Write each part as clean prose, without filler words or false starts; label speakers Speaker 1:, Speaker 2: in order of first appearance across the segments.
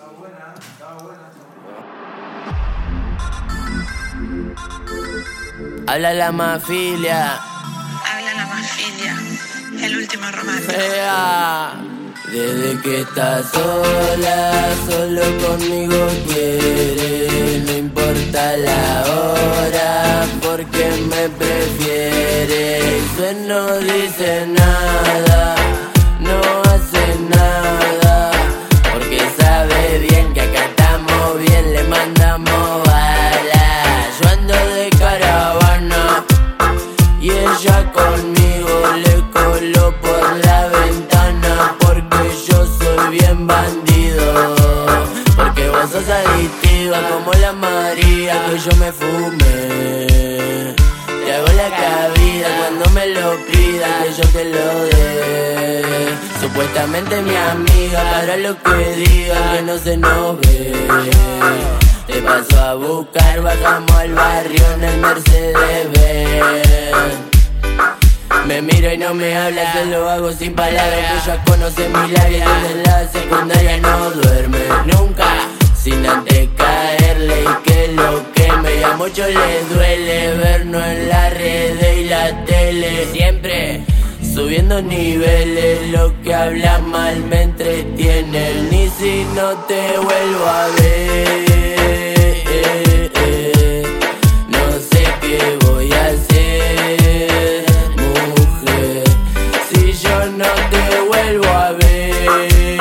Speaker 1: Habla la mafilia.
Speaker 2: Habla la mafilia, el último romántico.
Speaker 1: Desde que estás sola, solo conmigo quiere. No importa la hora, porque me prefiere. Eso no dice nada, no hace nada, porque sabe bien que acá estamos bien, le mandamos balas. Yo ando de caravana y ella conmigo le coló por la ventana, porque yo soy bien bandido, porque vos sos adictiva como la María que yo me fume. Te hago la cabida cuando me lo pidas, que yo te lo dé. Supuestamente mi amiga, para lo que diga que no se nos ve. Te paso a buscar, bajamos al barrio en el Mercedes-Benz. Me mira y no me habla, se lo hago sin palabras, que ella conoce mis labios. Desde la secundaria no duerme nunca sin antes caerle, y que lo queme. Y a muchos les duele vernos en la red y la tele, siempre subiendo niveles. Lo que habla mal me entretiene, ni si no te vuelvo a ver. No sé qué voy a hacer, mujer, si yo no te vuelvo a ver.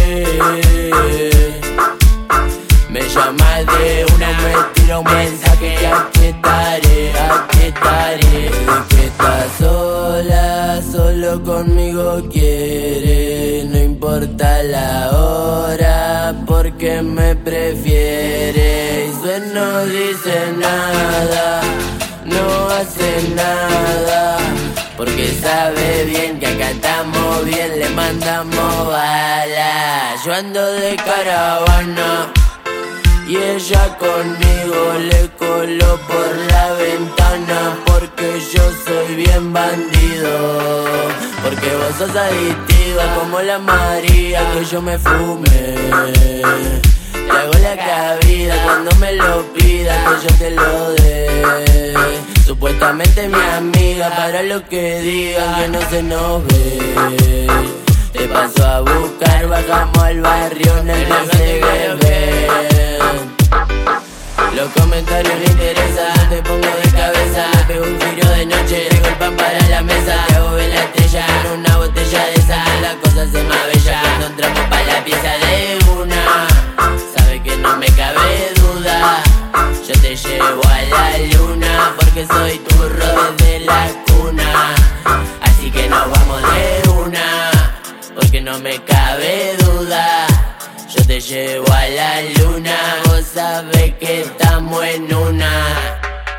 Speaker 1: Me llamas de una, me tira un mensaje que aquí estaré, aquí estaré. De que estás sola, solo conmigo quiere. No importa la hora, porque me prefiere. Eso no dice nada, no hace nada, porque sabe bien que acá estamos bien, le mandamos balas. Yo ando de caravana y ella conmigo le coló por la ventana, porque yo soy bien bandido, porque vos sos adictiva como la María que yo me fume. Te hago la cabida cuando me lo pidas, que yo te lo dé. Supuestamente mi amiga, para lo que diga que no se nos ve. Te paso a buscar, bajamos al barrio en el Mercedes-Benz. Los comentarios no interesan, te pongo de cabeza. Me pego un giro de noche, traigo el pan para la mesa. Te hago ver la estrella en una botella de sal. La cosa se más bella cuando entramos pa' la pieza de una. Sabe que no me cabe duda, yo te llevo a la luna, porque soy turro desde la cuna. Así que nos vamos de una, porque no me cabe duda, yo te llevo a la luna. Vos sabés que estamos en una.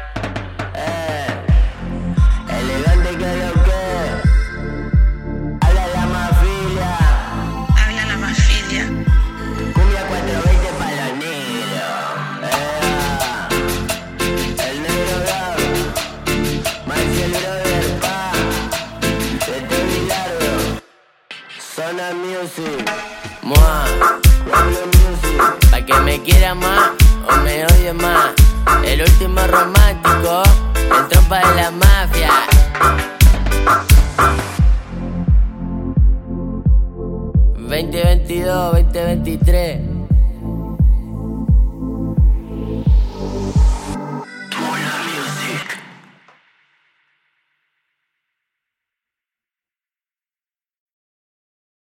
Speaker 1: Elegante que lo que habla la mafilia.
Speaker 2: Habla la mafilia.
Speaker 1: Cumbia 420 pa' los negros. El negro Gabo, Marcel Brother, pa, de Tony Largo, Zona Music.